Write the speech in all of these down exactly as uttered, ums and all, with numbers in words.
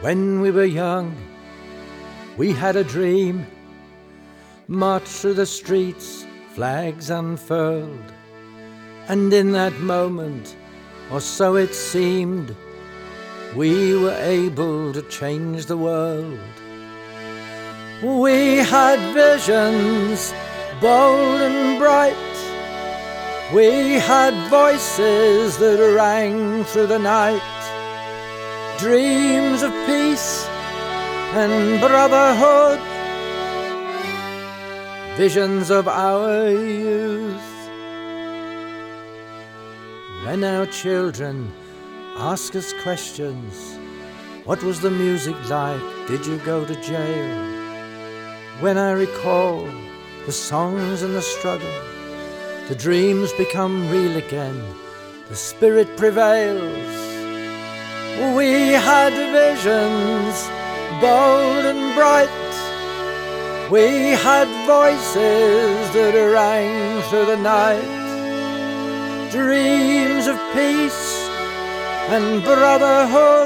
When we were young, we had a dream. March through the streets, flags unfurled, and in that moment, or so it seemed, we were able to change the world. We had visions, bold and bright. We had voices that rang through the night. Dreams of peace and brotherhood, visions of our youth. When our children ask us questions, what was the music like? Did you go to jail? When I recall the songs and the struggle, the dreams become real again, the spirit prevails. We had visions, bold and bright. We had voices that rang through the night. Dreams of peace and brotherhood,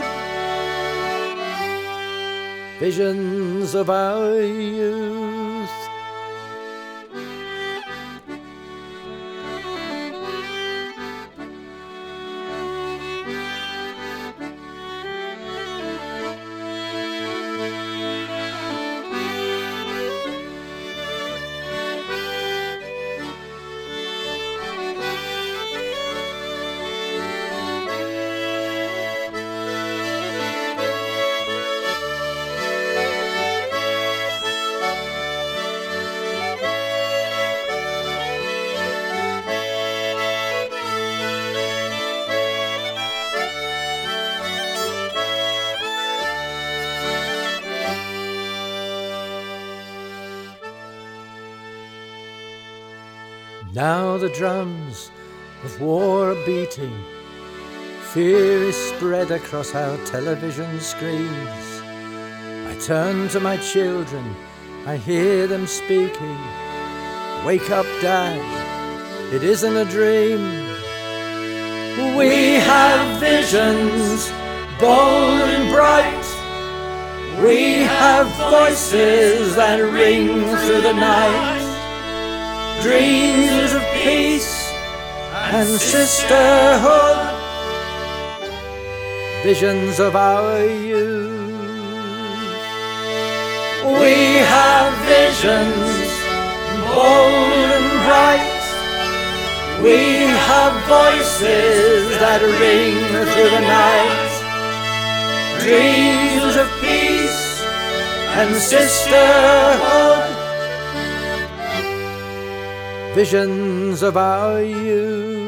visions of our youth. Now the drums of war are beating. Fear is spread across our television screens. I turn to my children, I hear them speaking. Wake up, Dad, it isn't a dream. We have visions, bold and bright. We have voices that ring through the night. Dreams of peace and sisterhood, visions of our youth. We have visions, bold and bright. We have voices that ring through the night. Dreams of peace and sisterhood, visions of our youth.